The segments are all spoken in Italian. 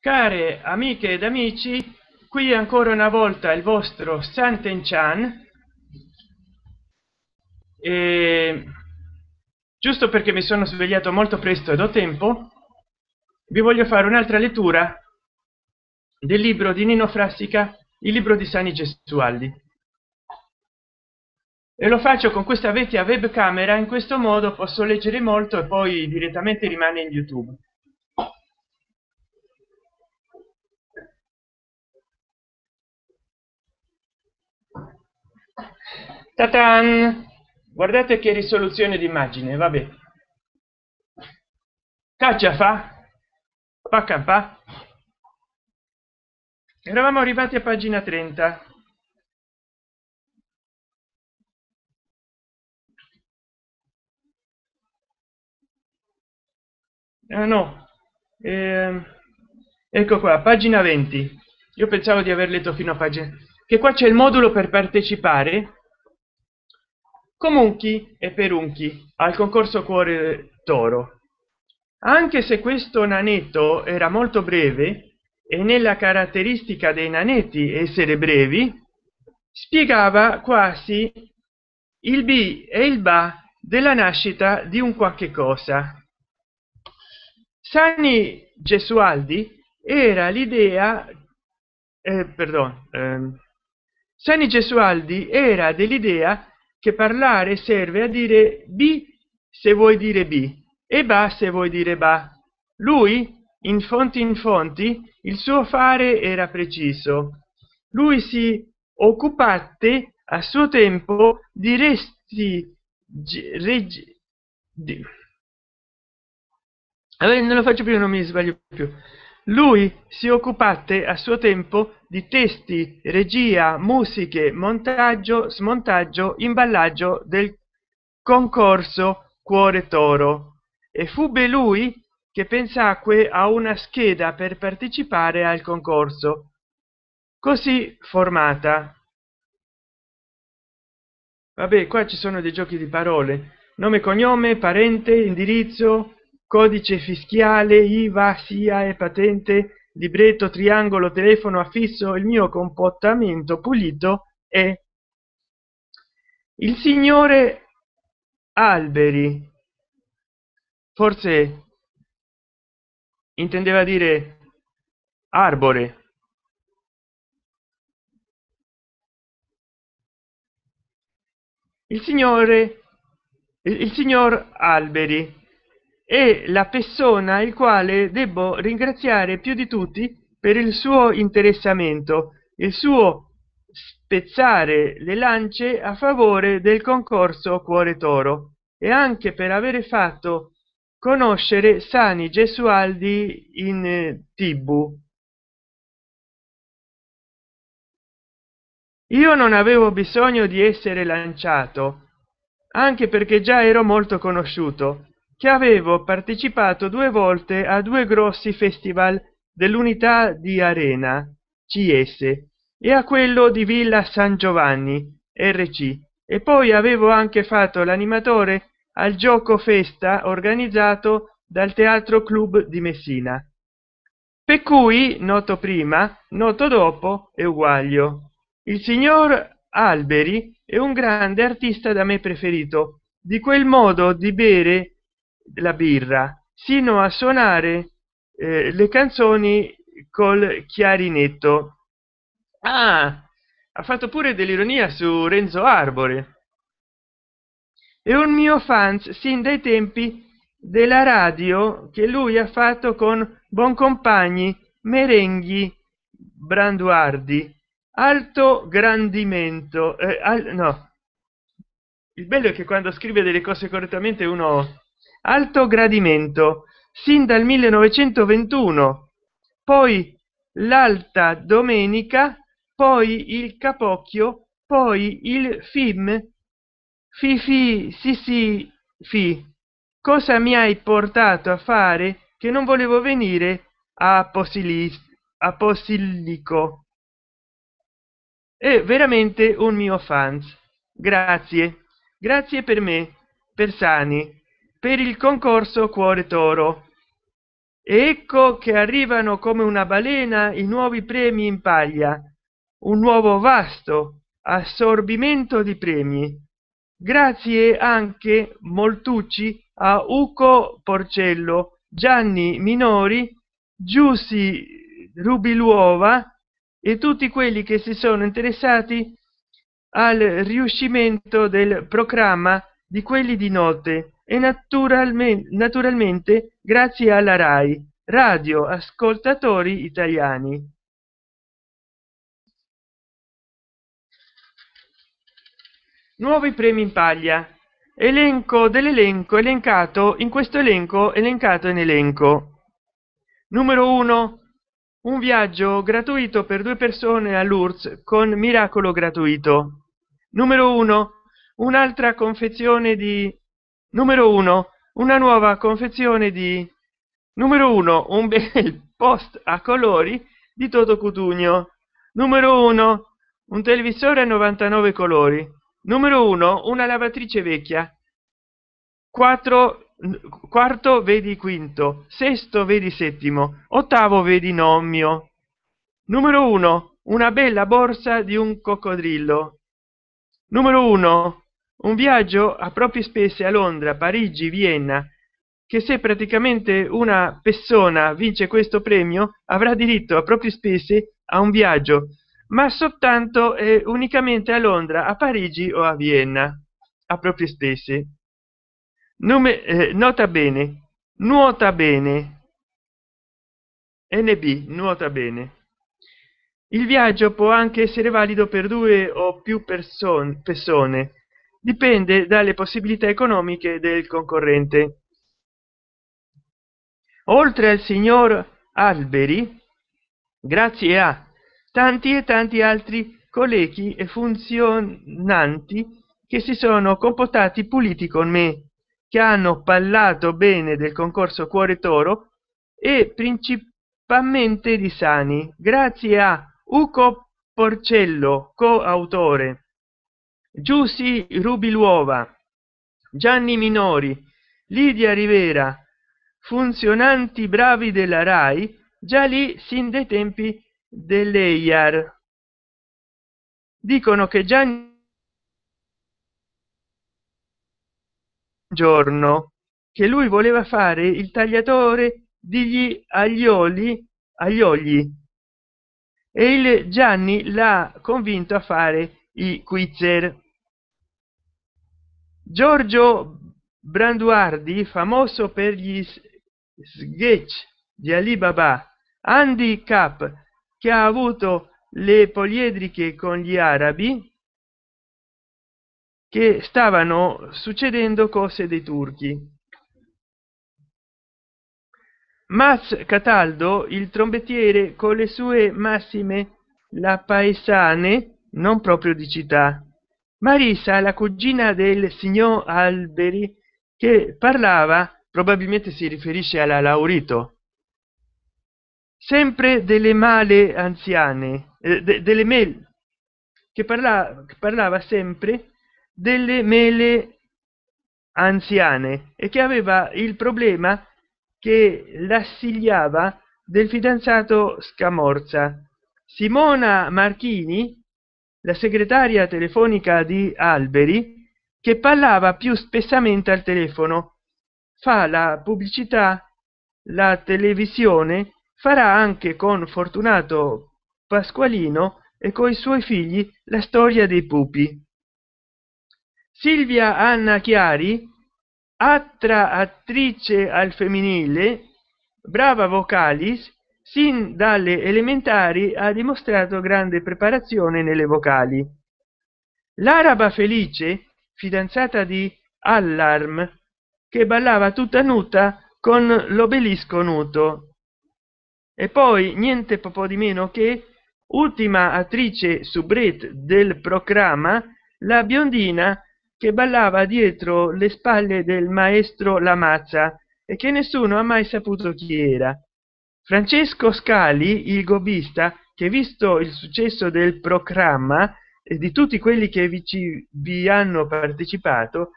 Care amiche ed amici, qui ancora una volta il vostro Santen Chan, e giusto perché mi sono svegliato molto presto ed ho tempo, vi voglio fare un'altra lettura del libro di Nino Frassica, il libro di Sani Gesualdi, e lo faccio con questa vecchia webcamera. In questo modo posso leggere molto e poi direttamente rimane in YouTube. Tatan! Guardate che risoluzione d'immagine, vabbè. Caccia fa campa. Eravamo arrivati a pagina 30. No, ecco qua, pagina 20. Io pensavo di aver letto fino a pagina, che qua c'è il modulo per partecipare comunque e perunchi al concorso Cuore Toro. Anche se questo nanetto era molto breve, e nella caratteristica dei nanetti essere brevi, spiegava quasi il b e il ba della nascita di un qualche cosa. Sani Gesualdi era l'idea, Sani Gesualdi era dell'idea che parlare serve a dire b se vuoi dire b e ba se vuoi dire ba. Lui, in fonti, il suo fare era preciso. Lui si occupate a suo tempo di resti non lo faccio più, non mi sbaglio più. Lui si occupate a suo tempo di testi, regia, musiche, montaggio, smontaggio, imballaggio del concorso Cuore Toro, e fubbe lui che pensacque a una scheda per partecipare al concorso così formata. Vabbè, qua ci sono dei giochi di parole: nome, cognome, parente, indirizzo, codice fiscale, IVA, SIA e patente, libretto, triangolo, telefono affisso. Il mio comportamento pulito è il signore Alberi. Forse intendeva dire arbore. Il signor Alberi è la persona il quale debbo ringraziare più di tutti per il suo interessamento, il suo spezzare le lance a favore del concorso Cuore Toro, e anche per avere fatto conoscere Sani Gesualdi in TV. Io non avevo bisogno di essere lanciato, anche perché già ero molto conosciuto, che avevo partecipato 2 volte a 2 grossi festival dell'Unità di Arena CS e a quello di Villa San Giovanni RC, e poi avevo anche fatto l'animatore al gioco festa organizzato dal Teatro Club di Messina, per cui noto prima, noto dopo e uguaglio. Il signor Alberi è un grande artista da me preferito, di quel modo di bere la birra sino a suonare le canzoni col chiarinetto. Ah, ha fatto pure dell'ironia su Renzo Arbore. È un mio fans sin dai tempi della radio che lui ha fatto con Boncompagni, Merenghi, Branduardi. Alto grandimento, no, il bello è che quando scrive delle cose correttamente uno. Alto gradimento sin dal 1921, poi l'Alta Domenica, poi il Capocchio, poi il film. Fifi, sì, fi, cosa mi hai portato a fare che non volevo venire a Posillico? È veramente un mio fans. Grazie, grazie per me, per Sani, per il concorso Cuore Toro. E ecco che arrivano come una balena i nuovi premi in paglia, un nuovo vasto assorbimento di premi, grazie anche moltucci a Uco Porcello, Gianni Minori, Giussi Rubiluova e tutti quelli che si sono interessati al riuscimento del programma di quelli di notte e naturalmente grazie alla RAI, Radio Ascoltatori Italiani. Nuovi premi in paglia, elenco dell'elenco elencato in questo elenco elencato in elenco. Numero 1, un viaggio gratuito per 2 persone all'URSS con miracolo gratuito. Numero 1, un'altra confezione di numero 1, una nuova confezione di numero 1, un bel post a colori di Toto Cutugno. Numero 1, un televisore a 99 colori. Numero 1, una lavatrice vecchia. 4, quarto vedi quinto, sesto vedi settimo, ottavo vedi nomio. Numero 1, una bella borsa di un coccodrillo. Numero 1, un viaggio a proprie spese a Londra, Parigi, Vienna, che se praticamente una persona vince questo premio avrà diritto a proprie spese a un viaggio, ma soltanto e unicamente a Londra, a Parigi o a Vienna a proprie spese. Nota bene, nuota bene, NB, nuota bene. Il viaggio può anche essere valido per 2 o più persone, dipende dalle possibilità economiche del concorrente. Oltre al signor Alberi, grazie a tanti e tanti altri colleghi e funzionanti che si sono comportati puliti con me, che hanno parlato bene del concorso Cuore Toro e principalmente di Sani, grazie a Uco Porcello, coautore, Giussi Rubiluova, Gianni Minori, Lidia Rivera, funzionanti bravi della RAI, già lì sin dai tempi dell'EIAR. Dicono che già un giorno che lui voleva fare il tagliatore degli aglioli e il Gianni l'ha convinto a fare i Quizzer. Giorgio Branduardi, famoso per gli sketch di Alibaba, handicap che ha avuto le poliedriche con gli arabi, che stavano succedendo cose dei turchi. Max Cataldo, il trombettiere con le sue massime, la paesane non proprio di città. Marisa, la cugina del signor Alberi, che parlava, probabilmente si riferisce alla Laurito, sempre delle male anziane, delle mele, che parlava sempre delle mele anziane e che aveva il problema che l'assigliava del fidanzato Scamorza. Simona Marchini, la segretaria telefonica di Alberi, che parlava più spessamente al telefono, fa la pubblicità, la televisione, farà anche con Fortunato Pasqualino e coi suoi figli la storia dei pupi. Silvia Anna Chiari, altra attrice al femminile, brava vocalis, sin dalle elementari ha dimostrato grande preparazione nelle vocali. L'araba Felice, fidanzata di Allarm, che ballava tutta nuda con l'obelisco nudo. E poi niente po' di meno che ultima attrice soubrette del programma, la biondina che ballava dietro le spalle del maestro Lamazza e che nessuno ha mai saputo chi era. Francesco Scali, il gobista, che visto il successo del programma e di tutti quelli che vi hanno partecipato,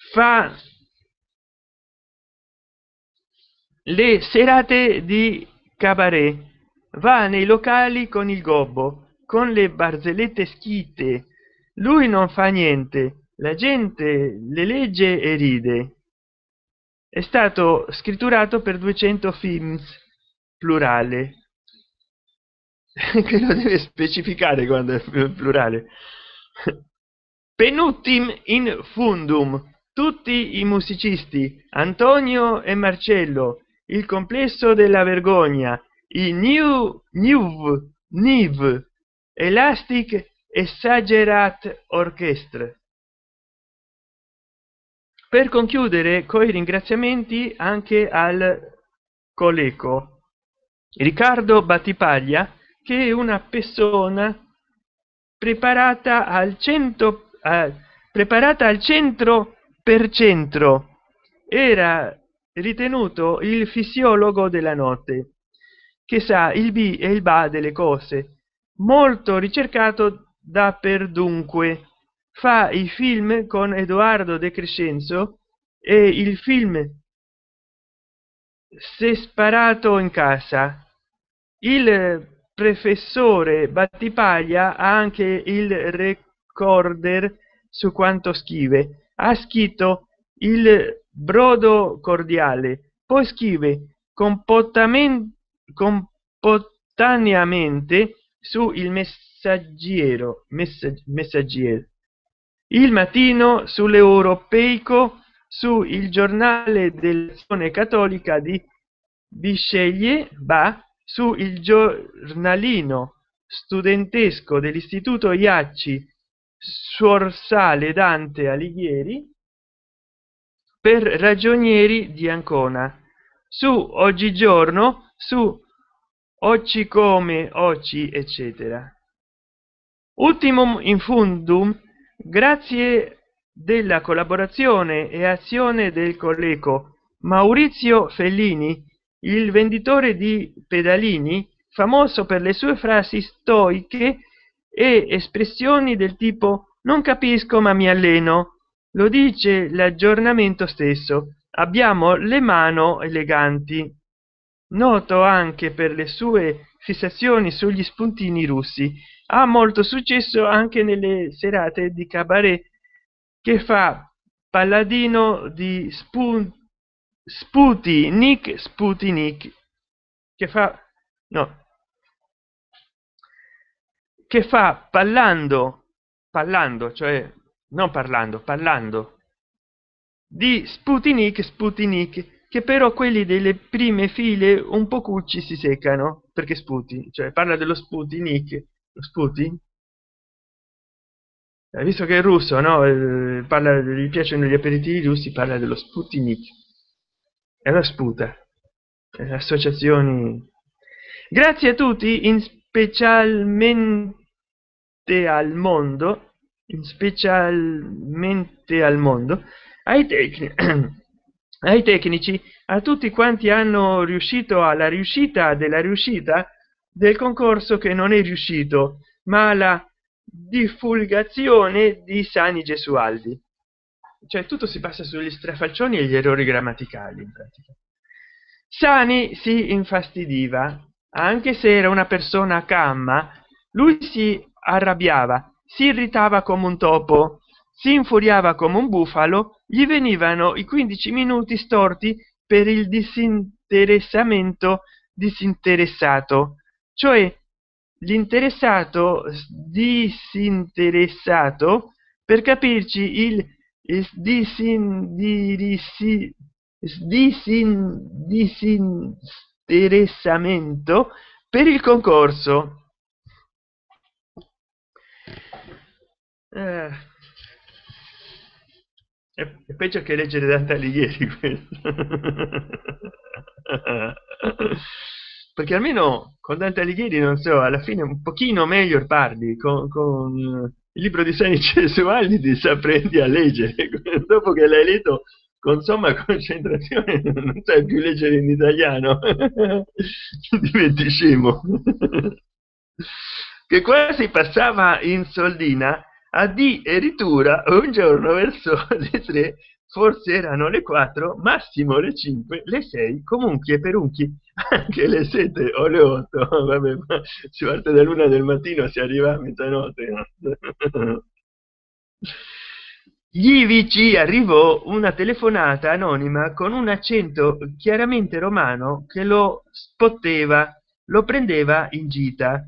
fa le serate di cabaret, va nei locali con il gobbo, con le barzellette schite. Lui non fa niente, la gente le legge e ride. È stato scritturato per 200 films, plurale. Che lo deve specificare quando è plurale. Penultim in fundum, tutti i musicisti, Antonio e Marcello, il complesso della vergogna, i Niv, Elastic Exaggerate Orchestra. Per concludere coi ringraziamenti anche al Coleco Riccardo Battipaglia, che è una persona preparata al 100 preparata al 100%. Era ritenuto il fisiologo della notte, che sa il bi e il ba delle cose, molto ricercato daperdunque. Fa i film con Edoardo De Crescenzo e il film s'è sparato in casa. Il professore Battipaglia ha anche il recorder su quanto scrive. Ha scritto il brodo cordiale, poi scrive spontaneamente su il messaggero, il mattino, sull'europeico, su il giornale dell'azione cattolica di Bisceglie, su il giornalino studentesco dell'istituto Iacci, Suorsale Dante Alighieri, per ragionieri di Ancona, su Oggigiorno, su Occi come Occi, eccetera. Ultimum in fundum, grazie della collaborazione e azione del Coleco Maurizio Fellini, il venditore di pedalini, famoso per le sue frasi stoiche e espressioni del tipo non capisco ma mi alleno. Lo dice l'aggiornamento stesso. Abbiamo le mani eleganti. Noto anche per le sue fissazioni sugli spuntini russi. Ha molto successo anche nelle serate di cabaret, che fa palladino di Sputnik, che fa pallando, cioè non parlando, pallando di Sputnik, che però quelli delle prime file un po' cucci si seccano perché sputi, cioè parla dello Sputnik, lo sputi, visto che è russo, no? Parla, gli piacciono gli aperitivi russi, parla dello Sputnik e la sputa, associazioni. Grazie a tutti, al mondo, specialmente al mondo, ai tecnici, a tutti quanti hanno riuscito alla riuscita della riuscita del concorso, che non è riuscito, ma alla divulgazione di Sani Gesualdi. Cioè tutto si passa sugli strafalcioni e gli errori grammaticali, in pratica. Sani si infastidiva, anche se era una persona calma. Lui si arrabbiava, si irritava come un topo, si infuriava come un bufalo, gli venivano i 15 minuti storti per il disinteressamento disinteressato, cioè l'interessato disinteressato, per capirci il disinteressamento per il concorso. È peggio che leggere Dante Alighieri questo. Perché almeno con Dante Alighieri, non so, alla fine un pochino meglio parli, con il libro di Sani Gesualdi ti apprendi a leggere. Dopo che l'hai letto con somma concentrazione non sai più leggere in italiano. Diventi scemo. Che quasi passava in soldina, addirittura un giorno verso le 3 forse erano le 4, massimo le 5, le 6, comunque per unchi anche le 7 o le 8. Vabbè, ma si parte dall'1 del mattino, si arriva a mezzanotte. Gli vici arrivò una telefonata anonima con un accento chiaramente romano che lo spotteva, lo prendeva in gita.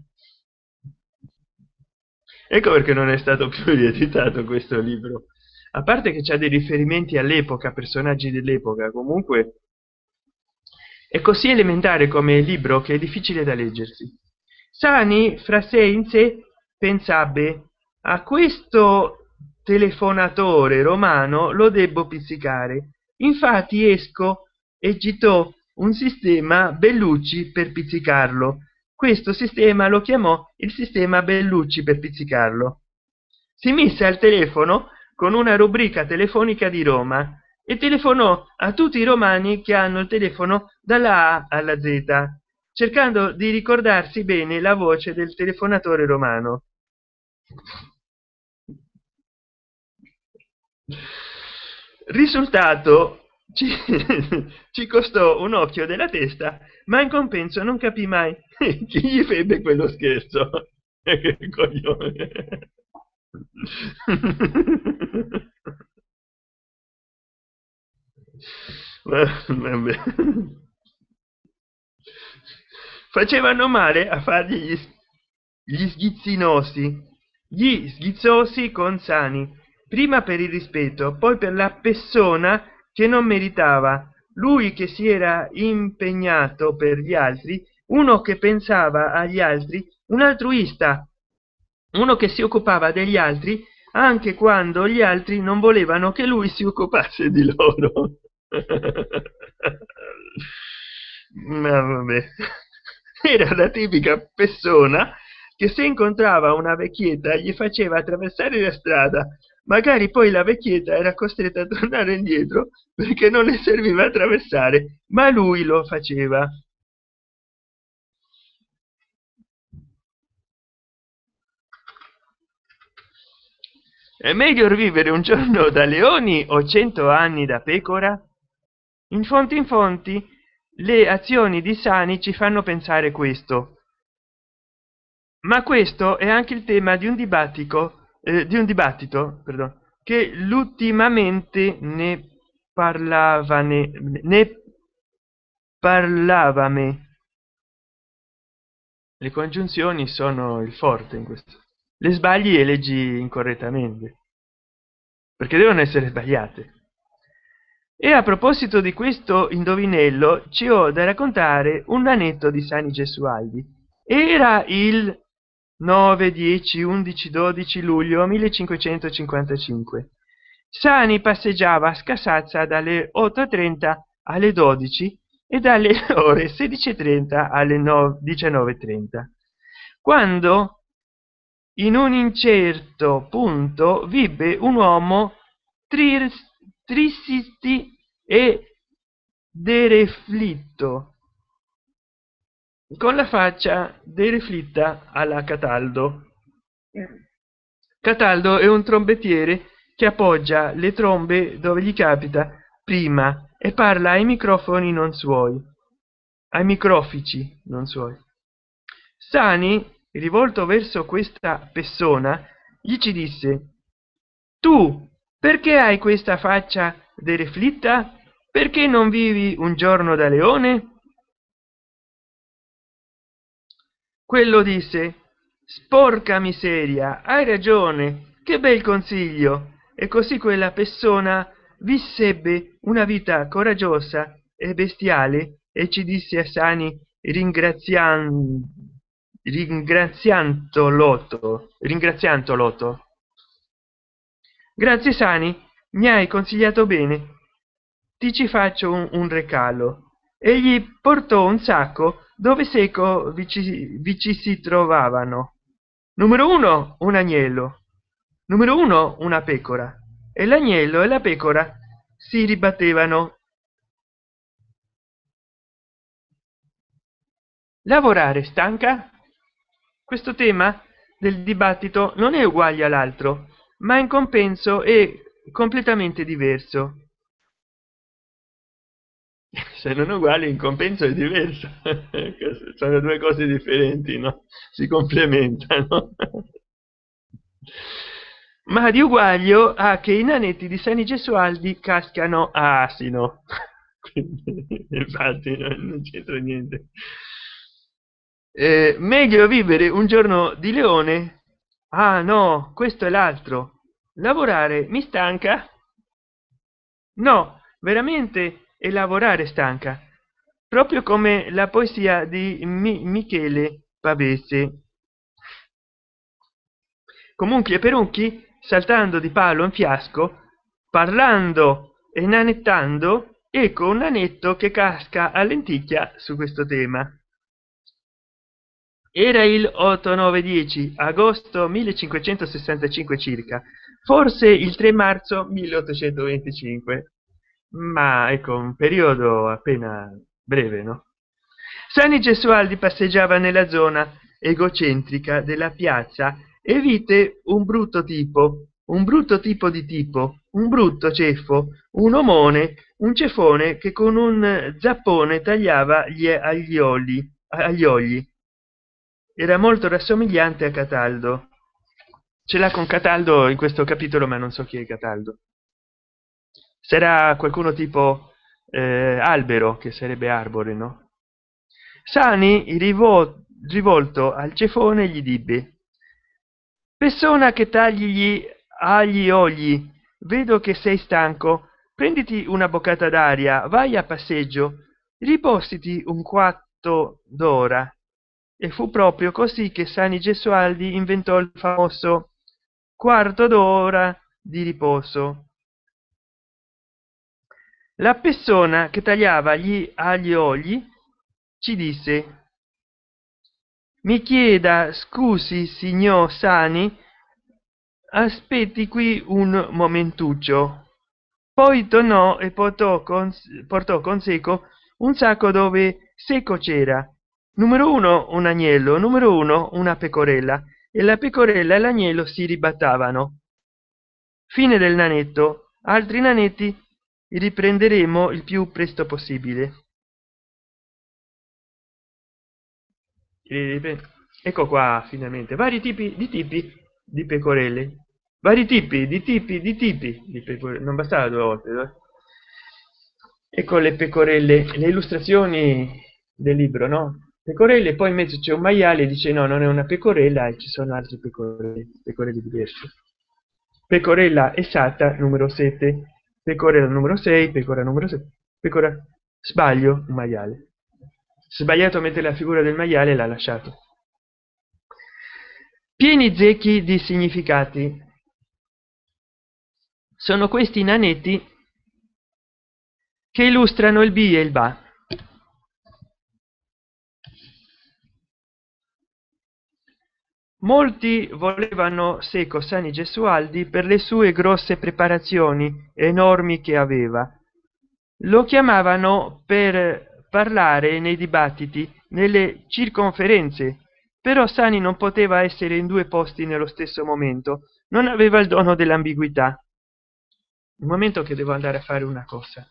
Ecco perché non è stato più rieditato questo libro, a parte che c'ha dei riferimenti all'epoca, personaggi dell'epoca. Comunque è così elementare come libro che è difficile da leggersi. Sani fra sé in sé pensabbe: a questo telefonatore romano lo debbo pizzicare. Infatti esco e gitò un sistema Bellucci per pizzicarlo. Questo sistema lo chiamò il sistema Bellucci per pizzicarlo. Si mise al telefono con una rubrica telefonica di Roma e telefonò a tutti i romani che hanno il telefono dalla A alla Z, cercando di ricordarsi bene la voce del telefonatore romano. Risultato: ci costò un occhio della testa, ma in compenso non capì mai chi gli febbe quello scherzo. Che coglione. Vabbè. Facevano male a fargli gli sghizzinosi, gli sghizzosi con Sani, prima per il rispetto, poi per la persona che non meritava, lui che si era impegnato per gli altri, uno che pensava agli altri, un altruista, uno che si occupava degli altri anche quando gli altri non volevano che lui si occupasse di loro. Ma vabbè, era la tipica persona che se incontrava una vecchietta gli faceva attraversare la strada, magari poi la vecchietta era costretta a tornare indietro perché non le serviva attraversare, ma lui lo faceva. È meglio vivere un giorno da leoni o 100 anni da pecora? In fonti le azioni di Sani ci fanno pensare questo, ma questo è anche il tema di un dibattito, perdon, che l'ultimamente ne parlavame. Le congiunzioni sono il forte in questo. Le sbagli e leggi incorrettamente, perché devono essere sbagliate. E a proposito di questo indovinello, ci ho da raccontare un aneddoto di Sani Gesualdi. Era il 9, 10, 11, 12 luglio 1555. Sani passeggiava a Scasazza dalle 8:30 alle 12 e dalle ore 16:30 alle 19:30, quando in un incerto punto vide un uomo tristi e dereflitto, con la faccia dereflitta alla Cataldo. Cataldo è un trombettiere che appoggia le trombe dove gli capita prima e parla ai microfoni non suoi, ai microfici non suoi. Sani, rivolto verso questa persona, gli ci disse: tu perché hai questa faccia dereflitta? Perché non vivi un giorno da leone? Quello disse: sporca miseria, hai ragione, che bel consiglio. E così quella persona vissebbe una vita coraggiosa e bestiale e ci disse a Sani, ringraziantolo: grazie Sani, mi hai consigliato bene, ti ci faccio un regalo. E gli portò un sacco dove seco vi ci si trovavano: numero 1 un agnello, numero 1 una pecora, e l'agnello e la pecora si ribattevano. Lavorare stanca? Questo tema del dibattito non è uguale all'altro, ma in compenso è completamente diverso. se non uguali in compenso è diverso. Sono due cose differenti, no? Si complementano. Ma di uguaglio a che i nanetti di Sani Gesualdi cascano a asino. Quindi, infatti non c'entra niente. Meglio vivere un giorno di leone. Ah no, questo è l'altro. Lavorare mi stanca. No, veramente, e lavorare stanca, proprio come la poesia di Michele Pavese. Comunque Perucchi, saltando di palo in fiasco, parlando e nanettando, ecco un nanetto che casca a lenticchia su questo tema. Era il 8-9-10 agosto 1565 circa, forse il 3 marzo 1825, ma ecco un periodo appena breve, no? Sani Gesualdi passeggiava nella zona egocentrica della piazza e vide un brutto tipo di tipo, un brutto ceffo, un omone, un ceffone che con un zappone tagliava gli aglioli, agli ogli. Era molto rassomigliante a Cataldo. Ce l'ha con Cataldo in questo capitolo, ma non so chi è Cataldo. Sarà qualcuno tipo albero, che sarebbe arbore, no? Sani, rivolto al cefone, gli dibbe: persona che tagli gli agli ogli, vedo che sei stanco, prenditi una boccata d'aria, vai a passeggio, ripositi un quarto d'ora. E fu proprio così che Sani Gesualdi inventò il famoso quarto d'ora di riposo. La persona che tagliava gli aglioli ci disse: mi chieda scusi signor Sani, aspetti qui un momentuccio. Poi tornò e portò con seco un sacco dove seco c'era numero uno un agnello, numero uno una pecorella, e la pecorella e l'agnello si ribattavano. Fine del nanetto. Altri nanetti riprenderemo il più presto possibile. Ecco qua finalmente vari tipi di pecorelle, vari tipi di pecorelle. Non bastava due volte, no? Ecco le pecorelle, le illustrazioni del libro, no? Pecorelle, poi in mezzo c'è un maiale, dice no, non è una pecorella, e ci sono altre pecorelle diverse. Pecorella esatta numero 7, pecorella numero 6, pecora numero 7, pecora, sbaglio, un maiale. Sbagliato a mettere la figura del maiale, l'ha lasciato. Pieni zecchi di significati. Sono questi nanetti che illustrano il bi e il ba. Molti volevano Seco Sani Gesualdi per le sue grosse preparazioni enormi che aveva. Lo chiamavano per parlare nei dibattiti, nelle circonferenze, però Sani non poteva essere in due posti nello stesso momento, non aveva il dono dell'ambiguità. Un momento che devo andare a fare una cosa.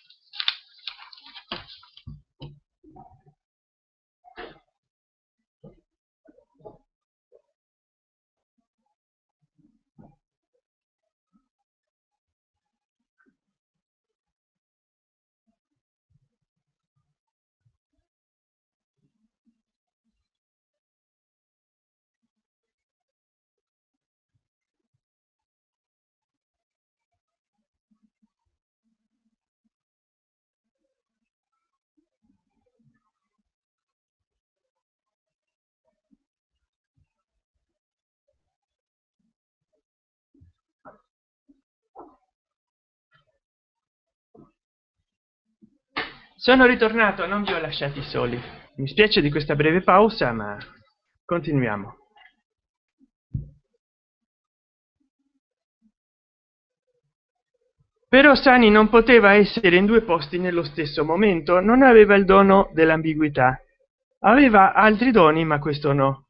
Sono ritornato, non vi ho lasciati soli. Mi spiace di questa breve pausa, ma continuiamo. Però Sani non poteva essere in due posti nello stesso momento, non aveva il dono dell'ambiguità. Aveva altri doni, ma questo no.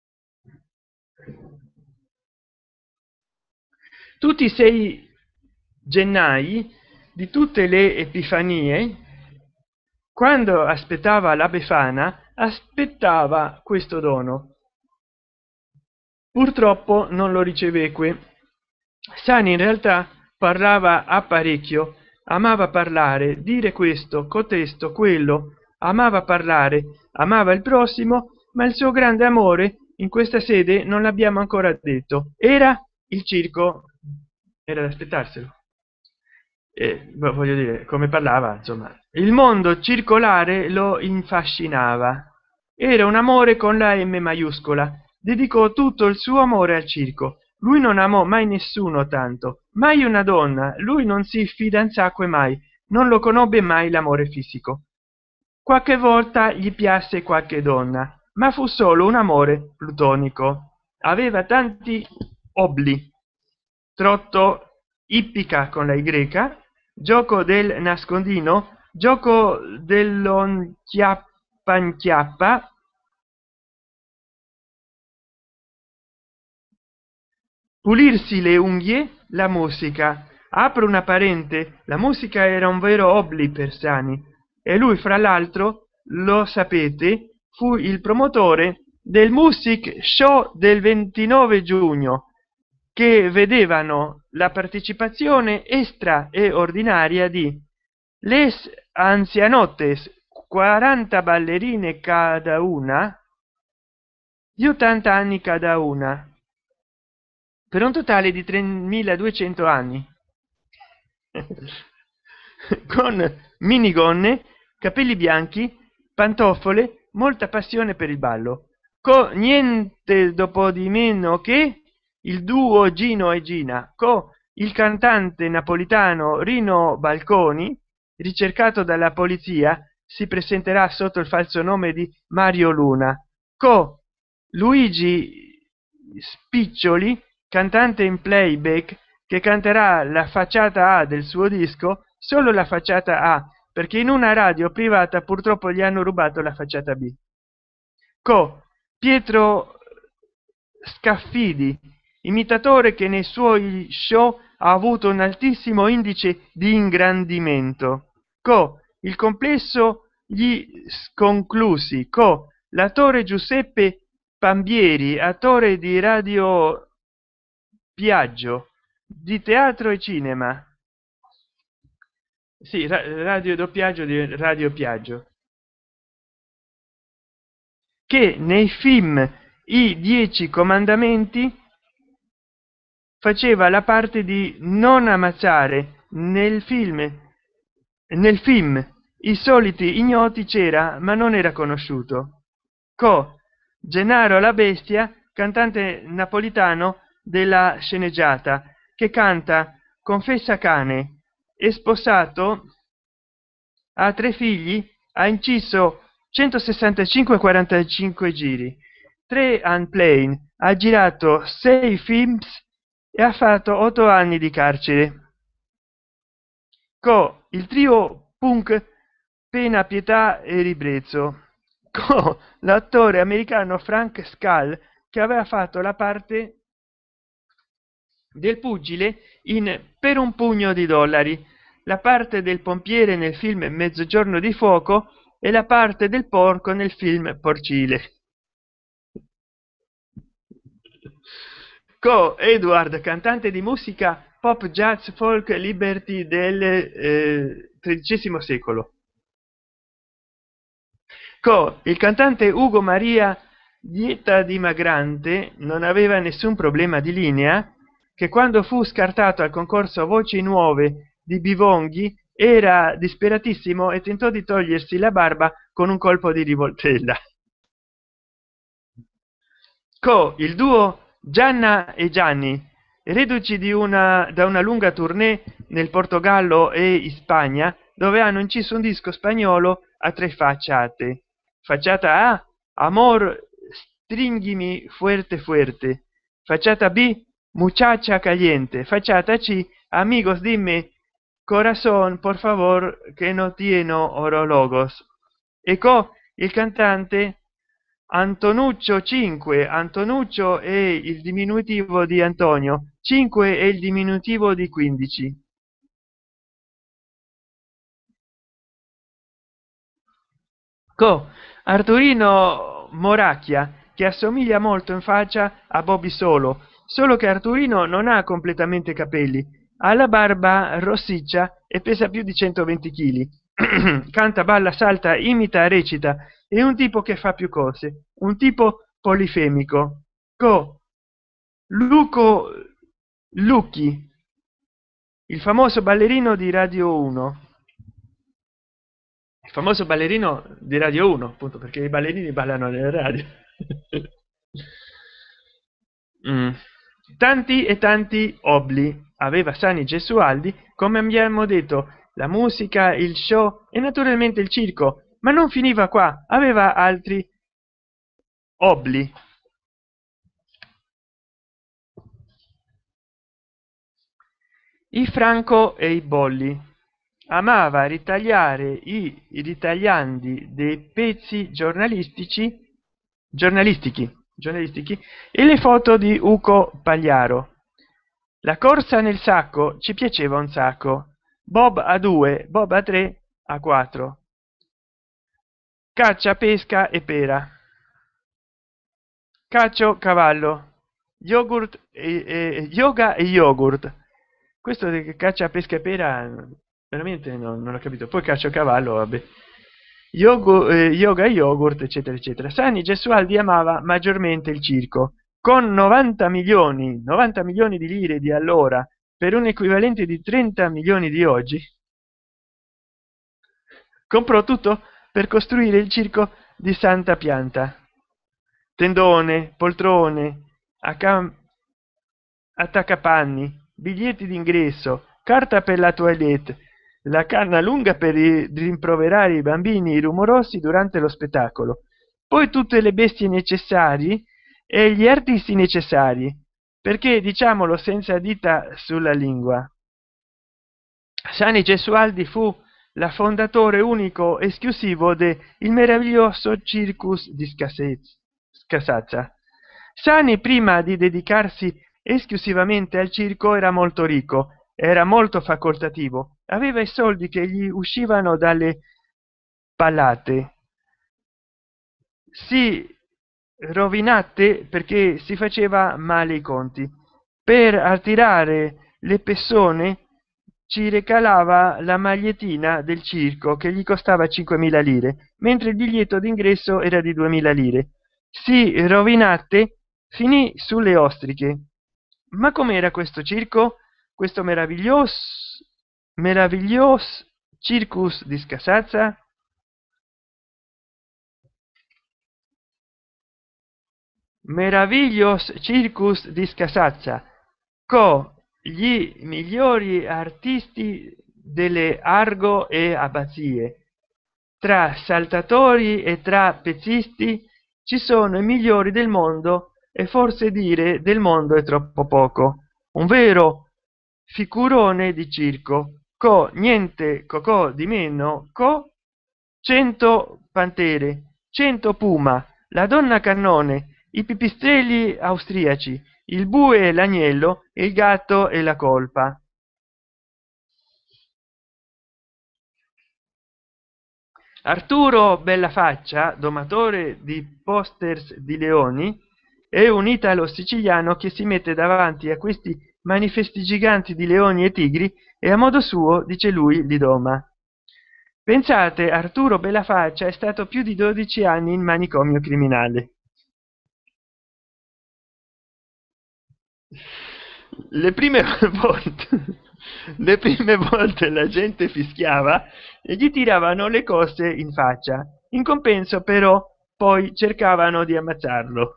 Tutti i 6 gennai di tutte le epifanie Quando aspettava la Befana, aspettava questo dono. Purtroppo non lo riceveque. Sani in realtà parlava apparecchio, amava parlare, dire questo, cotesto, quello, amava parlare, amava il prossimo, ma il suo grande amore in questa sede non l'abbiamo ancora detto. Era il circo, era da aspettarselo. Voglio dire, come parlava, insomma, il mondo circolare lo infascinava. Era un amore con la M maiuscola. Dedicò tutto il suo amore al circo. Lui non amò mai nessuno tanto, mai una donna. Lui non si fidanzacque mai, non lo conobbe mai l'amore fisico. Qualche volta gli piasse qualche donna, ma fu solo un amore plutonico. Aveva tanti obli: trotto, ippica con la Y, gioco del nascondino, gioco dell'onchiappa, pulirsi le unghie, la musica. Apro una parente: la musica era un vero obli per Sani, e lui, fra l'altro, lo sapete, fu il promotore del Music Show del 29 giugno, che vedevano la partecipazione extra e ordinaria di les anzianotes, 40 ballerine cada una, di 80 anni cada una, per un totale di 3200 anni, con minigonne, capelli bianchi, pantofole, molta passione per il ballo, con niente dopo di meno che il duo Gino e Gina, con il cantante napolitano Rino Balconi, ricercato dalla polizia. Si presenterà sotto il falso nome di Mario Luna, con Luigi Spiccioli, cantante in playback, che canterà la facciata A del suo disco, solo la facciata A, perché in una radio privata purtroppo gli hanno rubato la facciata B. Pietro Scaffidi, imitatore che nei suoi show ha avuto un altissimo indice di ingrandimento. Il complesso Gli Sconclusi, l'attore Giuseppe Pambieri, attore di Radio Piaggio, di teatro e cinema. Sì, radio doppiaggio di Radio Piaggio, che nei film I 10 comandamenti faceva la parte di non ammazzare. Nel film I soliti ignoti c'era, ma non era conosciuto. Gennaro La Bestia, cantante napolitano della sceneggiata, che canta Confessa cane, è sposato, ha 3 figli, ha inciso 165,45 giri, 3 unplane, ha girato 6 films e ha fatto 8 anni di carcere. Il trio punk Pena, Pietà e Ribrezzo, l'attore americano Frank Scal, che aveva fatto la parte del pugile in Per un pugno di dollari, la parte del pompiere nel film Mezzogiorno di fuoco e la parte del porco nel film Porcile. Edward, cantante di musica pop, jazz, folk, liberty del XIII secolo. Il cantante Ugo Maria Dieta Dimagrante non aveva nessun problema di linea, che quando fu scartato al concorso Voci Nuove di Bivonghi era disperatissimo e tentò di togliersi la barba con un colpo di rivoltella. Il duo Gianna e Gianni, reduci da una lunga tournée nel Portogallo e in Spagna, dove hanno inciso un disco spagnolo a 3 facciate. Facciata A: Amor, stringimi fuerte fuerte. Facciata B: Muchacha caliente. Facciata C: Amigos dime corazón por favor que no tieno orologos. Il cantante Antonuccio 5. Antonuccio è il diminutivo di Antonio, 5 è il diminutivo di 15. co Arturino Moracchia, che assomiglia molto in faccia a Bobby solo che Arturino non ha completamente capelli, ha la barba rossiccia e pesa più di 120 kg. Canta, balla, salta, imita, recita, è un tipo che fa più cose, un tipo polifemico. Co Luco Lucchi, il famoso ballerino di Radio 1, il famoso ballerino di Radio 1, appunto, perché i ballerini ballano nelle radio. Mm. Tanti e tanti obli aveva Sani Gesualdi, come abbiamo detto, la musica, il show e naturalmente il circo, ma non finiva qua, aveva altri obli. I franco e i bolli. Amava ritagliare i ritagliandi dei pezzi giornalistici e le foto di Uco Pagliaro. La corsa nel sacco ci piaceva un sacco. Bob a 2, Bob a 3, a 4. Caccia, pesca e pera. Caccio, cavallo. Yogurt yoga e yogurt. Questo di caccia, pesca e pera veramente non ho capito. Poi caccia, cavallo, vabbè. Yoga e yogurt, eccetera eccetera. Sani Gesualdi amava maggiormente il circo, con 90 milioni di lire di allora, per un equivalente di 30 milioni di oggi. Comprò tutto per costruire il circo di Santa Pianta: tendone, poltrone, attaccapanni, biglietti d'ingresso, carta per la toilette, la canna lunga per rimproverare i bambini rumorosi durante lo spettacolo, poi tutte le bestie necessarie e gli artisti necessari, perché, diciamolo senza dita sulla lingua, Sani Gesualdi fu la fondatore unico esclusivo del meraviglioso Circus di Scasazza. Sani, prima di dedicarsi esclusivamente al circo, era molto ricco, era molto facoltativo, aveva i soldi che gli uscivano dalle pallate, si rovinate perché si faceva male i conti. Per attirare le persone ci recalava la magliettina del circo che gli costava 5.000 lire, mentre il biglietto d'ingresso era di 2.000 lire. Si rovinate, finì sulle ostriche. Ma com'era questo circo, questo meraviglioso circus di Scasazza? Meraviglios Circus di Scasazza, co gli migliori artisti delle Argo e Abbazie. Tra saltatori e trapezzisti ci sono i migliori del mondo, e forse dire del mondo è troppo poco. Un vero figurone di circo, co niente cocò di meno, co 100 pantere, 100 puma, la donna cannone, i pipistrelli austriaci, il bue e l'agnello, il gatto e la colpa. Arturo Bellafaccia, domatore di posters di leoni, è un italo siciliano che si mette davanti a questi manifesti giganti di leoni e tigri e a modo suo, dice lui, li doma. Pensate, Arturo Bellafaccia è stato più di 12 anni in manicomio criminale. Le prime volte, le prime volte la gente fischiava e gli tiravano le cose in faccia. In compenso, però, poi cercavano di ammazzarlo.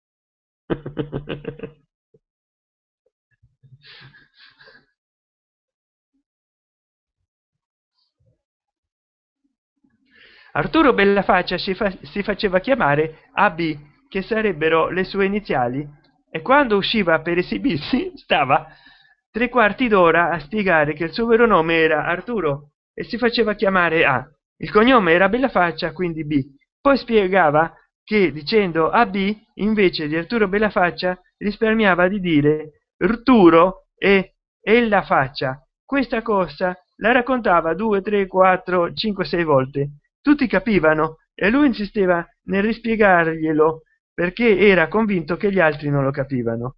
Arturo Bellafaccia si faceva chiamare AB, che sarebbero le sue iniziali, e quando usciva per esibirsi stava 3 quarti d'ora a spiegare che il suo vero nome era Arturo e si faceva chiamare A. Il cognome era Bellafaccia, quindi B. Poi spiegava che dicendo AB invece di Arturo Bellafaccia risparmiava di dire Arturo e la faccia. Questa cosa la raccontava 2, 3, 4, 5, 6 volte. Tutti capivano, e lui insisteva nel rispiegarglielo perché era convinto che gli altri non lo capivano.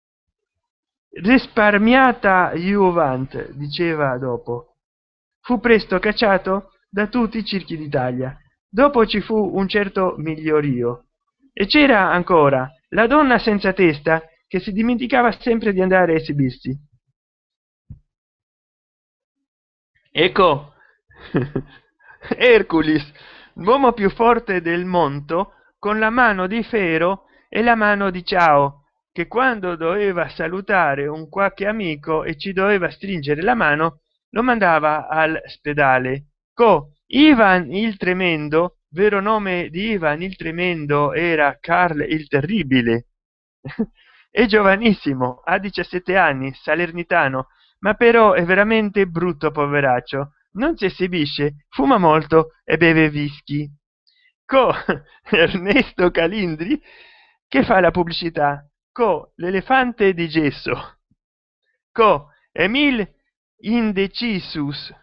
Risparmiata Juvent, diceva dopo, fu presto cacciato da tutti i circhi d'Italia. Dopo ci fu un certo Migliorio e c'era ancora la donna senza testa che si dimenticava sempre di andare a esibirsi. Ecco Hercules, l'uomo più forte del mondo, con la mano di Fero e la mano di Ciao, che quando doveva salutare un qualche amico e ci doveva stringere la mano lo mandava all'ospedale. Ivan il Tremendo, vero nome di Ivan il Tremendo era Carl il Terribile, è giovanissimo, ha 17 anni, salernitano, ma però è veramente brutto, poveraccio, non si esibisce, fuma molto e beve whisky. Ernesto Calindri, che fa la pubblicità, l'elefante di gesso, Emil Indecisius,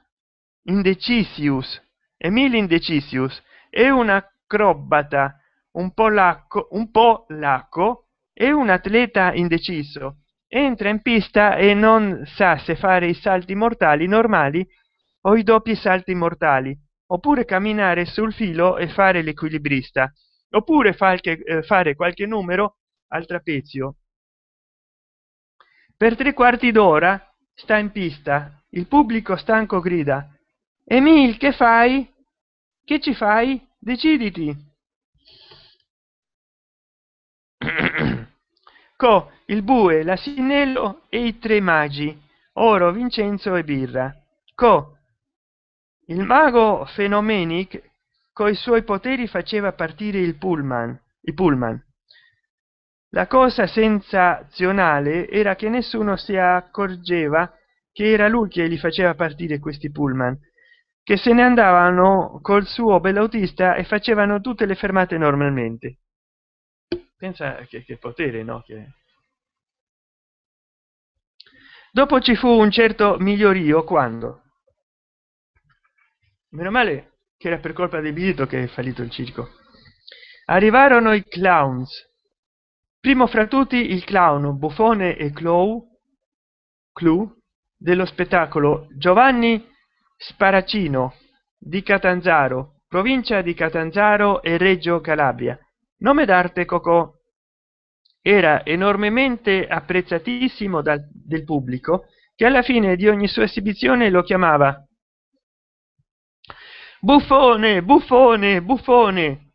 Emil Indecisius è un acrobata, un po' lacco, è un atleta indeciso, entra in pista e non sa se fare i salti mortali normali o i doppi salti mortali, oppure camminare sul filo e fare l'equilibrista, oppure fare qualche numero al trapezio. Per 3/4 d'ora sta in pista, il pubblico stanco grida: Emil, che fai? Che ci fai? Deciditi. Il bue, l'asinello e i tre magi, oro, Vincenzo e birra. Il mago Fenomenic coi suoi poteri faceva partire i pullman. La cosa sensazionale era che nessuno si accorgeva che era lui che li faceva partire questi pullman, che se ne andavano col suo bell'autista e facevano tutte le fermate normalmente. Pensa che potere, no? Dopo ci fu un certo Migliorio quando, meno male che era per colpa del biglietto che è fallito il circo, arrivarono i clowns. Primo fra tutti il clown buffone e clou dello spettacolo Giovanni Sparacino di Catanzaro, provincia di Catanzaro e Reggio Calabria, nome d'arte Cocò. Era enormemente apprezzatissimo del pubblico, che alla fine di ogni sua esibizione lo chiamava buffone, buffone, buffone.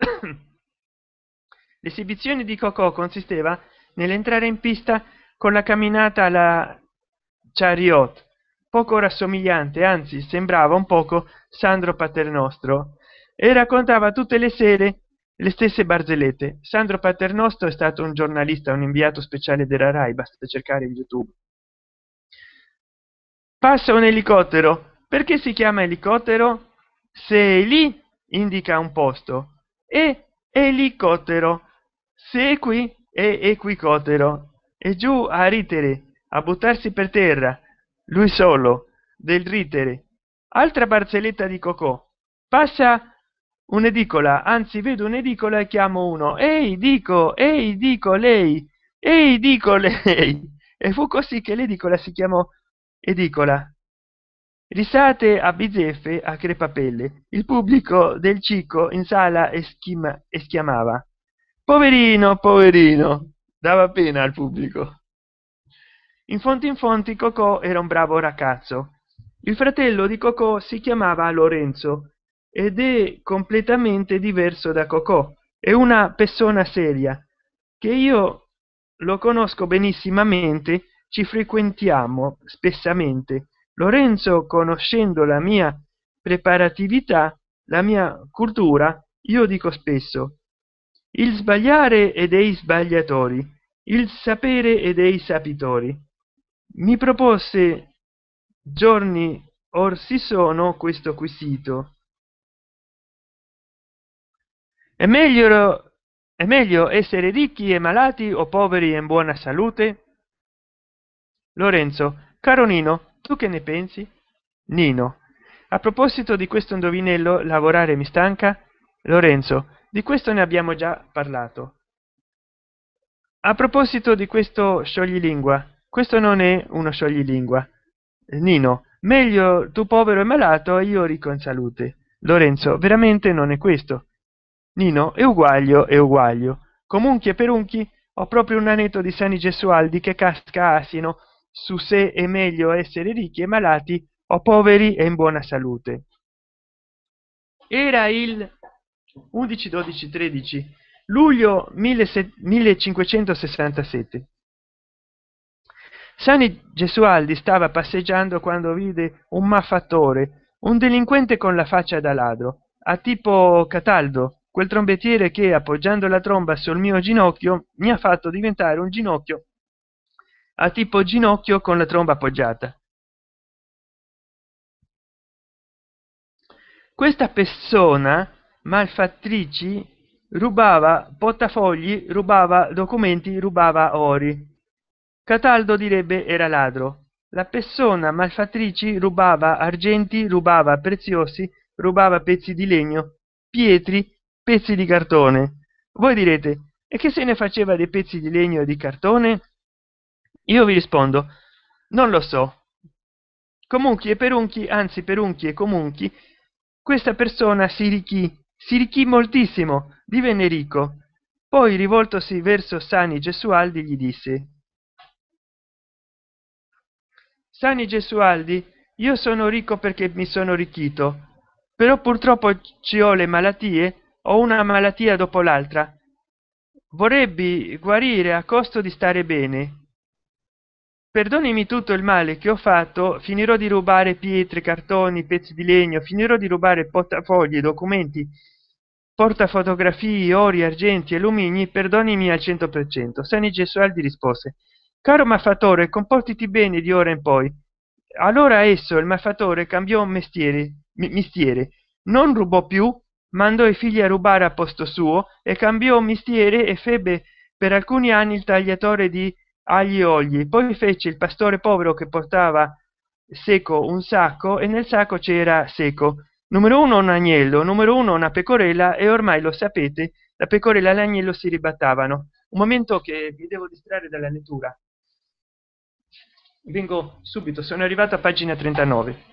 L'esibizione di Cocò consisteva nell'entrare in pista con la camminata alla Chariot, poco rassomigliante, anzi sembrava un poco Sandro Paternostro, e raccontava tutte le sere le stesse barzellette. Sandro Paternostro è stato un giornalista, un inviato speciale della Rai, basta cercare in YouTube. Passa un elicottero. Perché si chiama elicottero? Se è lì indica un posto, e elicottero, se è qui è equicottero, e giù a ritere, a buttarsi per terra, lui solo, del ritere. Altra barzelletta di Cocò: passa un'edicola, anzi vedo un'edicola e chiamo uno: ehi dico lei, ehi dico lei, e fu così che l'edicola si chiamò edicola. Risate a bizzeffe, a crepapelle. Il pubblico del Cico in sala eschiamava: poverino, poverino. Dava pena al pubblico. In fonti Cocò era un bravo ragazzo. Il fratello di Cocò si chiamava Lorenzo ed è completamente diverso da Cocò. È una persona seria che io lo conosco benissimamente, ci frequentiamo spessamente. Lorenzo, conoscendo la mia preparatività, la mia cultura, io dico spesso: il sbagliare è dei sbagliatori, il sapere è dei sapitori. Mi propose giorni or si sono questo quesito: è meglio essere ricchi e malati o poveri e in buona salute? Lorenzo: caro Nino, tu che ne pensi? Nino: a proposito di questo indovinello, lavorare mi stanca. Lorenzo, di questo ne abbiamo già parlato. A proposito di questo scioglilingua, questo non è uno scioglilingua. Nino, meglio tu povero e malato e io ricco in salute. Lorenzo, veramente non è questo. Nino, è uguaglio, è uguaglio. Comunque e perunchi, ho proprio un anetto di Sani Gesualdi che casca asino su se è meglio essere ricchi e malati o poveri e in buona salute. Era il 11 12 13 luglio 1567. Sani Gesualdi stava passeggiando quando vide un maffatore, un delinquente con la faccia da ladro, a tipo Cataldo, quel trombettiere che appoggiando la tromba sul mio ginocchio mi ha fatto diventare un ginocchio a tipo ginocchio con la tromba appoggiata. Questa persona malfattrici rubava portafogli, rubava documenti, rubava ori. Cataldo direbbe era ladro. La persona malfattrici rubava argenti, rubava preziosi, rubava pezzi di legno, pietri, pezzi di cartone. Voi direte, e che se ne faceva dei pezzi di legno e di cartone? Io vi rispondo, non lo so. Comunque e perunchi, anzi perunchi e comunchi, questa persona si ricchì moltissimo, divenne ricco. Poi rivoltosi verso Sani Gesualdi gli disse: Sani Gesualdi, io sono ricco perché mi sono arricchito, però purtroppo ci ho le malattie, ho una malattia dopo l'altra. Vorrebbe guarire a costo di stare bene. Perdonimi tutto il male che ho fatto, finirò di rubare pietre, cartoni, pezzi di legno, finirò di rubare portafogli, documenti, portafotografie, ori, argenti e lumini, perdonimi al 100%. Sani Gesualdi rispose: caro maffatore, comportiti bene di ora in poi. Allora esso, il maffatore, cambiò mestiere, non rubò più, mandò i figli a rubare a posto suo e cambiò mestiere e febbe per alcuni anni il tagliatore di agli olli. Poi fece il pastore povero che portava seco un sacco e nel sacco c'era seco. Numero uno un agnello, numero uno una pecorella, e ormai lo sapete, la pecorella e l'agnello si ribattavano. Un momento che vi devo distrarre dalla lettura. Vengo subito, sono arrivato a pagina 39.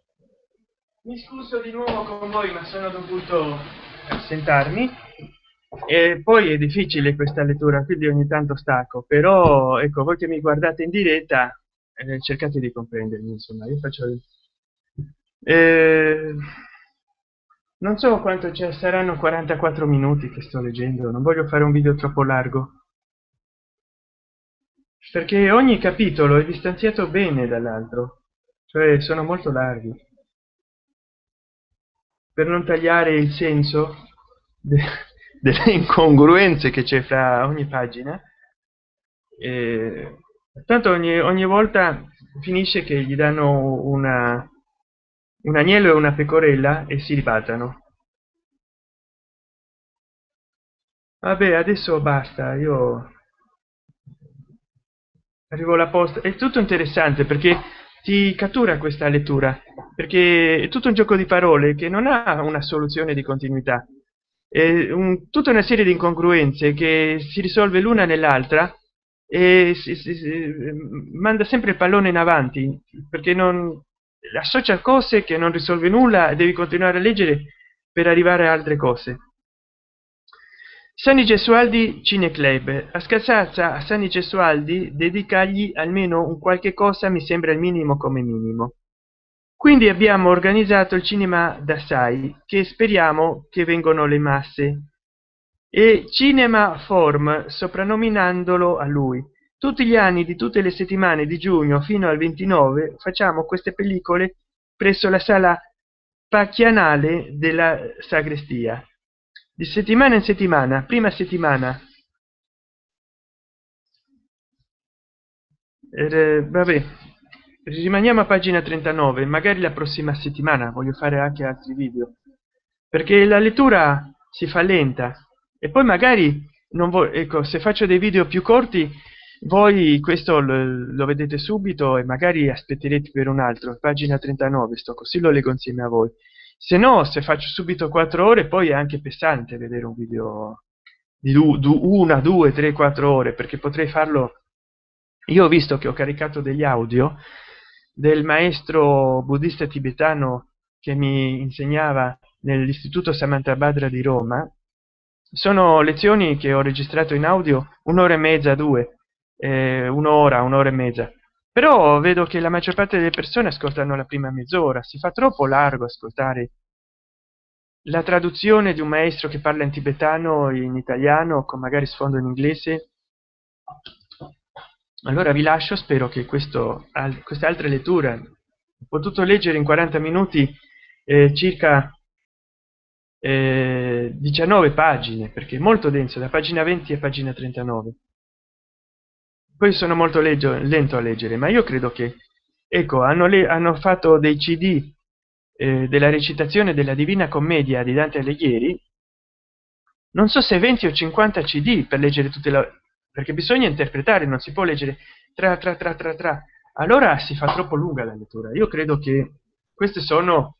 Mi scuso di nuovo con voi, ma sono dovuto assentarmi. E poi è difficile questa lettura, quindi ogni tanto stacco, però ecco, voi che mi guardate in diretta, cercate di comprendermi, insomma. Io faccio eh, non so quanto ci saranno, 44 minuti che sto leggendo, non voglio fare un video troppo largo perché ogni capitolo è distanziato bene dall'altro, cioè sono molto larghi, per non tagliare il senso de delle incongruenze che c'è fra ogni pagina. Tanto ogni volta finisce che gli danno un agnello e una pecorella e si ribaltano. Vabbè, adesso basta, io arrivo alla posta. È tutto interessante perché ti cattura questa lettura, perché è tutto un gioco di parole che non ha una soluzione di continuità, è tutta una serie di incongruenze che si risolve l'una nell'altra e manda sempre il pallone in avanti, perché non associa cose che non risolve nulla e devi continuare a leggere per arrivare a altre cose. Sani Gesualdi Cineclub. A Scarsazza a Sani Gesualdi dedicargli almeno un qualche cosa mi sembra il minimo come minimo. Quindi abbiamo organizzato il cinema d'assai, che speriamo che vengano le masse, e Cinema Form, soprannominandolo a lui. Tutti gli anni di tutte le settimane di giugno fino al 29 facciamo queste pellicole presso la sala pacchianale della sagrestia. Di settimana in settimana, prima settimana, vabbè, rimaniamo a pagina 39, magari la prossima settimana voglio fare anche altri video, perché la lettura si fa lenta e poi magari non ecco, se faccio dei video più corti, voi questo lo vedete subito e magari aspetterete per un altro, pagina 39, sto così lo leggo insieme a voi. Se no, se faccio subito 4 ore, poi è anche pesante vedere un video di una, due, tre, 4 ore, perché potrei farlo. Io ho visto che ho caricato degli audio del maestro buddista tibetano che mi insegnava nell'istituto Samantabhadra di Roma. Sono lezioni che ho registrato in audio un'ora e mezza, due, un'ora e mezza, però vedo che la maggior parte delle persone ascoltano la prima mezz'ora. Si fa troppo largo ascoltare la traduzione di un maestro che parla in tibetano in italiano con magari sfondo in inglese. Allora vi lascio, spero che queste altre letture ho potuto leggere in 40 minuti circa 19 pagine, perché è molto denso, da pagina 20 a pagina 39. Poi sono molto lento a leggere, ma io credo che, ecco, hanno fatto dei cd della recitazione della Divina Commedia di Dante Alighieri, non so se 20 o 50 cd per leggere tutte le, perché bisogna interpretare, non si può leggere tra tra tra tra tra, allora si fa troppo lunga la lettura. Io credo che queste sono,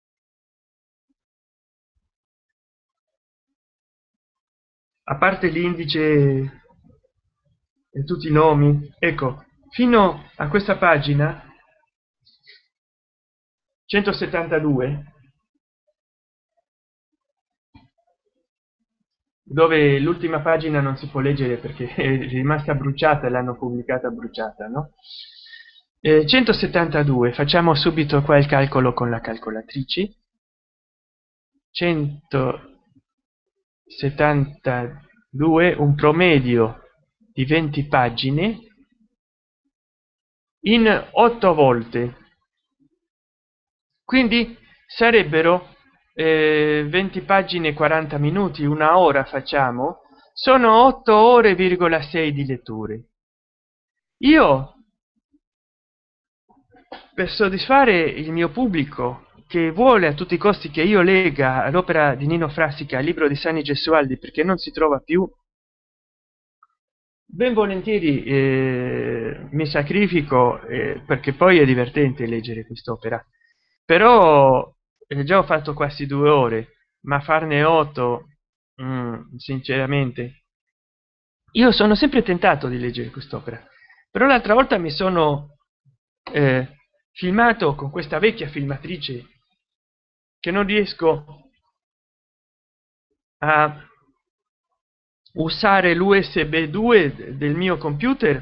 a parte l'indice e tutti i nomi, ecco, fino a questa pagina 172, dove l'ultima pagina non si può leggere perché è rimasta bruciata e l'hanno pubblicata bruciata, no? 172, facciamo subito qua il calcolo con la calcolatrice. 172, un promedio di 20 pagine in 8 volte, quindi sarebbero 20 pagine 40 minuti, una ora facciamo, sono 8 ore,6 di letture. Io, per soddisfare il mio pubblico che vuole a tutti i costi che io legga l'opera di Nino Frassica, il libro di Sani Gesualdi, perché non si trova più, ben volentieri mi sacrifico, perché poi è divertente leggere quest'opera, però già ho fatto quasi 2 ore, ma farne 8, sinceramente, io sono sempre tentato di leggere quest'opera, però l'altra volta mi sono filmato con questa vecchia filmatrice che non riesco a usare l'usb 2 del mio computer,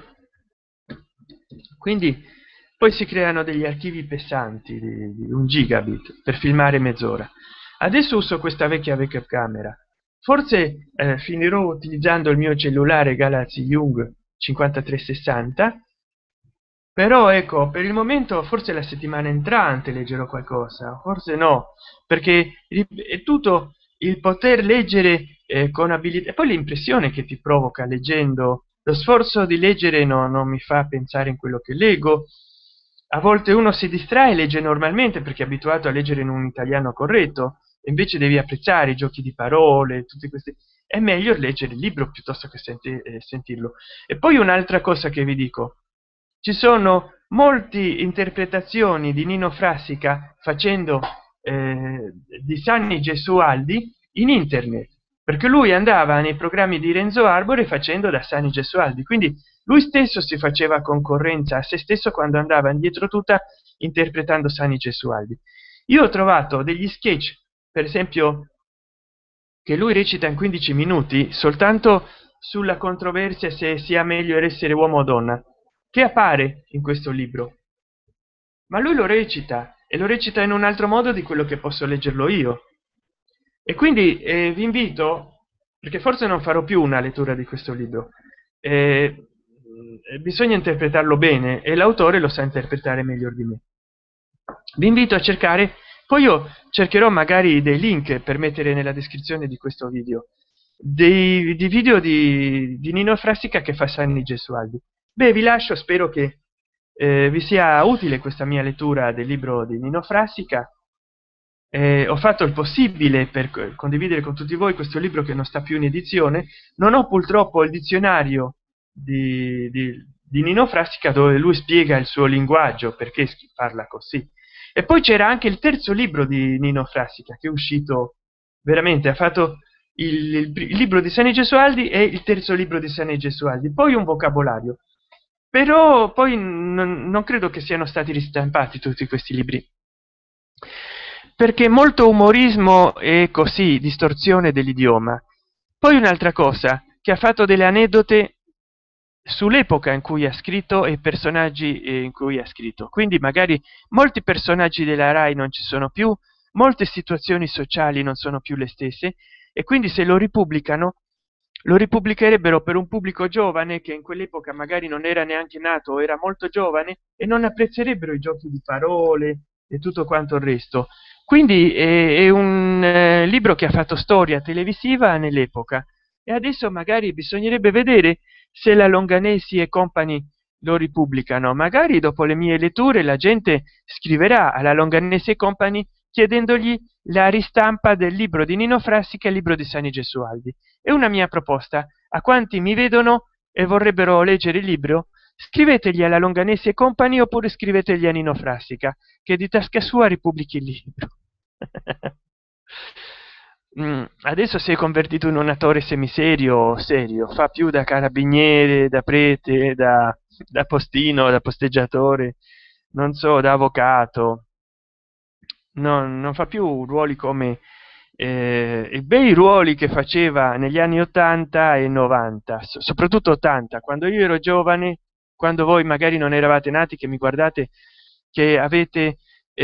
quindi poi si creano degli archivi pesanti di 1 gigabit per filmare mezz'ora. Adesso uso questa vecchia camera, forse finirò utilizzando il mio cellulare Galaxy Young 5360, però ecco, per il momento forse la settimana entrante leggerò qualcosa, forse no, perché è tutto il poter leggere con abilità, e poi l'impressione che ti provoca leggendo, lo sforzo di leggere non mi fa pensare in quello che leggo. A volte uno si distrae e legge normalmente perché è abituato a leggere in un italiano corretto, e invece devi apprezzare i giochi di parole, tutti questi. È meglio leggere il libro piuttosto che sentirlo. E poi un'altra cosa che vi dico: ci sono molte interpretazioni di Nino Frassica facendo di Sanni Gesualdi in internet, perché lui andava nei programmi di Renzo Arbore facendo da Sanni Gesualdi, quindi lui stesso si faceva concorrenza a se stesso quando andava indietro tutta interpretando Sanni Gesualdi. Io ho trovato degli sketch, per esempio, che lui recita in 15 minuti soltanto sulla controversia se sia meglio essere uomo o donna, che appare in questo libro, ma lui lo recita e lo recita in un altro modo di quello che posso leggerlo io. E quindi vi invito, perché forse non farò più una lettura di questo libro, bisogna interpretarlo bene e l'autore lo sa interpretare meglio di me. Vi invito a cercare, poi io cercherò magari dei link per mettere nella descrizione di questo video, di video di Nino Frassica che fa Sanni Gesualdi. Beh, vi lascio, spero che vi sia utile questa mia lettura del libro di Nino Frassica. Ho fatto il possibile per condividere con tutti voi questo libro che non sta più in edizione. Non ho purtroppo il dizionario di Nino Frassica dove lui spiega il suo linguaggio, perché parla così. E poi c'era anche il terzo libro di Nino Frassica che è uscito, veramente ha fatto il libro di Sanni Gesualdi e il terzo libro di Sanni Gesualdi, poi un vocabolario, però poi non credo che siano stati ristampati tutti questi libri, perché molto umorismo e così distorsione dell'idioma. Poi un'altra cosa, che ha fatto delle aneddote sull'epoca in cui ha scritto e i personaggi in cui ha scritto, quindi magari molti personaggi della Rai non ci sono più, molte situazioni sociali non sono più le stesse, e quindi se lo ripubblicano lo ripubblicherebbero per un pubblico giovane che in quell'epoca magari non era neanche nato o era molto giovane e non apprezzerebbero i giochi di parole e tutto quanto il resto. Quindi è un libro che ha fatto storia televisiva nell'epoca, e adesso magari bisognerebbe vedere se la Longanesi e Company lo ripubblicano. Magari dopo le mie letture la gente scriverà alla Longanesi e Company chiedendogli la ristampa del libro di Nino Frassica e il libro di Sanni Gesualdi. È una mia proposta: a quanti mi vedono e vorrebbero leggere il libro, scrivetegli alla Longanesi e Company oppure scrivetegli a Nino Frassica, che di tasca sua ripubblichi il libro. Adesso si è convertito in un attore semiserio, serio, fa più da carabiniere, da prete, da postino, da posteggiatore, non so, da avvocato. Non fa più ruoli come i bei ruoli che faceva negli anni 80 e 90, soprattutto 80, quando io ero giovane, quando voi magari non eravate nati, che mi guardate, che avete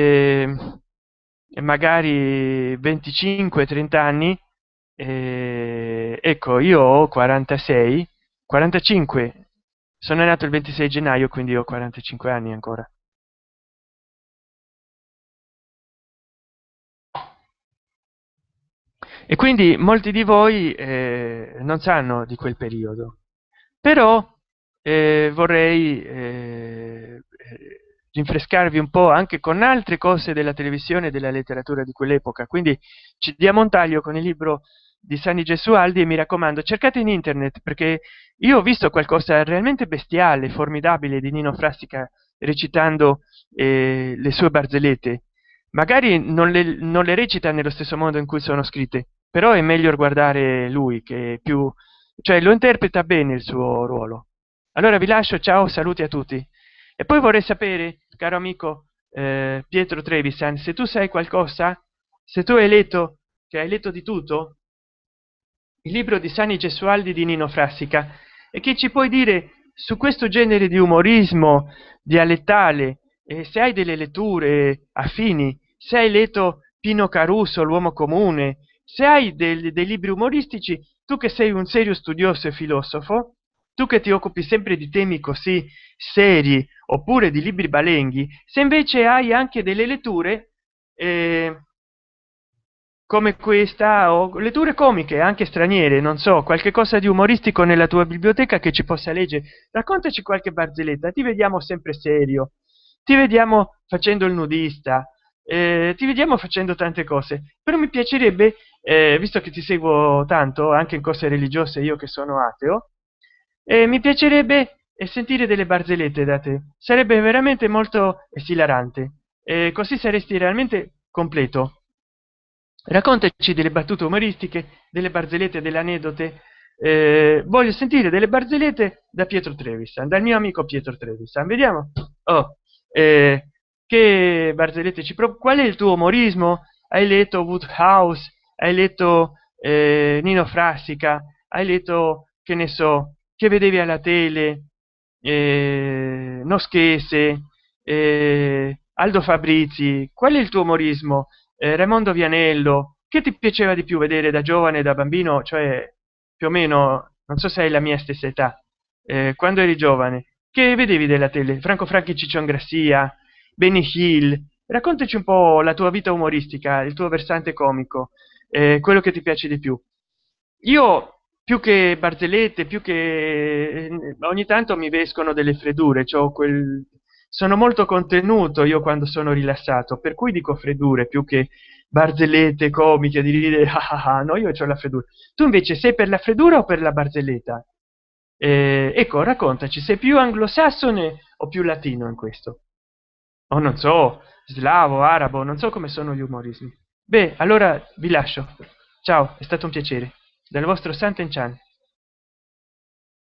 magari 25-30 anni. Ecco, io ho 46, 45, sono nato il 26 gennaio, quindi ho 45 anni ancora. E quindi molti di voi non sanno di quel periodo, però vorrei rinfrescarvi un po' anche con altre cose della televisione e della letteratura di quell'epoca. Quindi ci diamo un taglio con il libro di Sanni Gesualdi e mi raccomando, cercate in internet, perché io ho visto qualcosa realmente bestiale, formidabile di Nino Frassica recitando le sue barzellette. Magari non le recita nello stesso modo in cui sono scritte, però è meglio guardare lui, che è più, cioè lo interpreta bene il suo ruolo. Allora vi lascio, ciao, saluti a tutti. E poi vorrei sapere, caro amico Pietro Trevisan, se tu sai qualcosa, se tu hai letto, che hai letto di tutto, il libro di Sani Gesualdi di Nino Frassica. E che ci puoi dire su questo genere di umorismo dialettale? Se hai delle letture affini, se hai letto Pino Caruso, l'uomo comune, se hai dei libri umoristici, tu che sei un serio studioso e filosofo, tu che ti occupi sempre di temi così seri oppure di libri balenghi, se invece hai anche delle letture come questa, o letture comiche anche straniere, non so, qualche cosa di umoristico nella tua biblioteca che ci possa leggere, raccontaci qualche barzelletta. Ti vediamo sempre serio, ti vediamo facendo il nudista, ti vediamo facendo tante cose, però mi piacerebbe, visto che ti seguo tanto anche in cose religiose, io che sono ateo, mi piacerebbe sentire delle barzellette da te, sarebbe veramente molto esilarante, così saresti realmente completo. Raccontaci delle battute umoristiche, delle barzellette, delle aneddote. Voglio sentire delle barzellette da Pietro Trevisan, dal mio amico Pietro Trevisan. Vediamo. Oh, che barzellette qual è il tuo umorismo? Hai letto Woodhouse? Hai letto Nino Frassica? Hai letto, che ne so, che vedevi alla tele? Noschese? Aldo Fabrizi? Qual è il tuo umorismo? Raimondo Vianello, che ti piaceva di più vedere da giovane, da bambino, cioè più o meno, non so se hai la mia stessa età, quando eri giovane, che vedevi della tele? Franco Franchi, Ciccio Ingrassia, Benny Hill. Raccontaci un po' la tua vita umoristica, il tuo versante comico, quello che ti piace di più. Io più che barzellette, più che ogni tanto mi vescono delle freddure, c'ho quel sono molto contenuto io quando sono rilassato, per cui dico freddure più che barzellette comiche di ridere, ah ah ah, no, io c'ho la freddura. Tu invece sei per la freddura o per la barzelletta? Ecco, raccontaci, sei più anglosassone o più latino in questo? O non so, slavo, arabo, non so come sono gli umorismi. Beh, allora vi lascio. Ciao, è stato un piacere. Dal vostro Sant'Enchan.